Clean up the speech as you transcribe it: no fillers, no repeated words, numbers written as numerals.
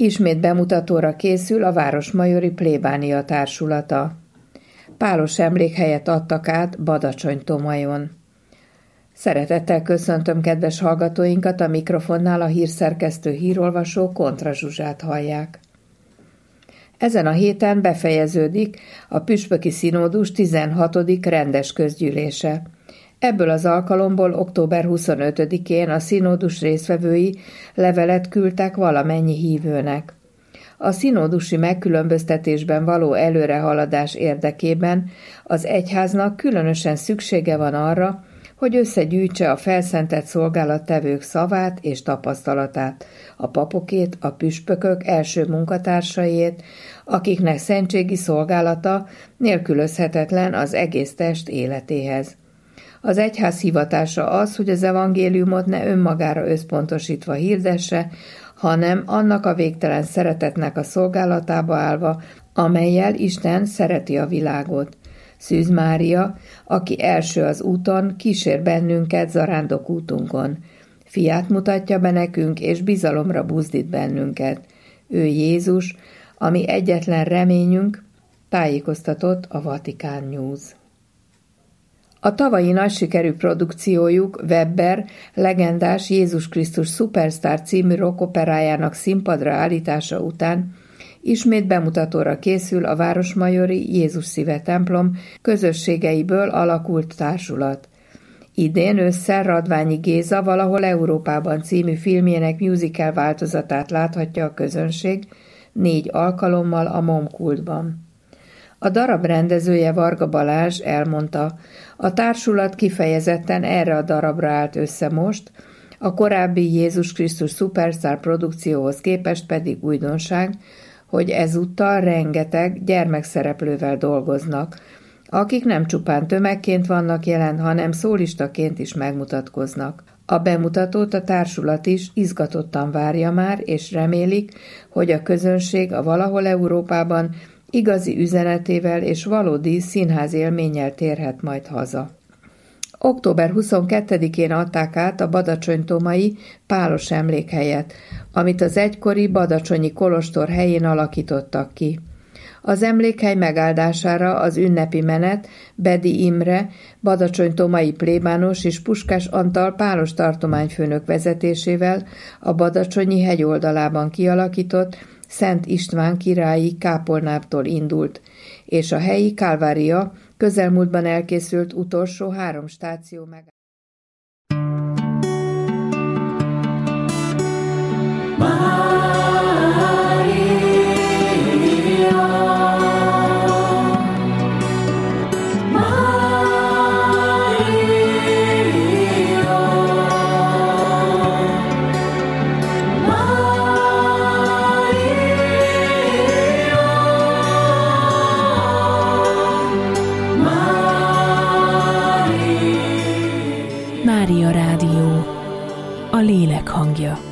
Ismét bemutatóra készül a Városmajori Plébánia Társulata. Pálos emlékhelyet adtak át Badacsony-Tomajon. Szeretettel köszöntöm kedves hallgatóinkat, a mikrofonnál a hírszerkesztő hírolvasó Kontra Zsuzsát hallják. Ezen a héten befejeződik a Püspöki Szinódus 16. rendes közgyűlése. Ebből az alkalomból október 25-én a színódus résztvevői levelet küldtek valamennyi hívőnek. A színódusi megkülönböztetésben való előrehaladás érdekében az egyháznak különösen szüksége van arra, hogy összegyűjtse a felszentelt szolgálattevők szavát és tapasztalatát, a papokét, a püspökök első munkatársaiét, akiknek szentségi szolgálata nélkülözhetetlen az egész test életéhez. Az egyház hivatása az, hogy az evangéliumot ne önmagára összpontosítva hirdesse, hanem annak a végtelen szeretetnek a szolgálatába állva, amellyel Isten szereti a világot. Szűz Mária, aki első az úton, kísér bennünket zarándok útunkon. Fiát mutatja be nekünk, és bizalomra buzdít bennünket. Ő Jézus, ami egyetlen reményünk, tájékoztatott a Vatikán News. A tavalyi nagy sikerű produkciójuk Webber legendás Jézus Krisztus Superstar című rockoperájának színpadra állítása után ismét bemutatóra készül a Városmajori Jézus Szíve templom közösségeiből alakult társulat. Idén ősszel Radványi Géza Valahol Európában című filmjének musical változatát láthatja a közönség 4 alkalommal a Momkultban. A darab rendezője Varga Balázs elmondta, a társulat kifejezetten erre a darabra állt össze most, a korábbi Jézus Krisztus Superstar produkcióhoz képest pedig újdonság, hogy ezúttal rengeteg gyermekszereplővel dolgoznak, akik nem csupán tömegként vannak jelen, hanem szólistaként is megmutatkoznak. A bemutatót a társulat is izgatottan várja már, és remélik, hogy a közönség a Valahol Európában igazi üzenetével és valódi színház élménnyel térhet majd haza. Október 22-én adták át a badacsony-tomai Pálos emlékhelyet, amit az egykori badacsonyi kolostor helyén alakítottak ki. Az emlékhely megáldására az ünnepi menet Bedi Imre, badacsony-tomai plébános és Puskás Antal Pálos tartományfőnök vezetésével a badacsonyi hegyoldalában kialakított Szent István királyi kápolnáptól indult, és a helyi Kálvária közelmúltban elkészült utolsó 3 stáció meg. Mária Rádió, a lélek hangja.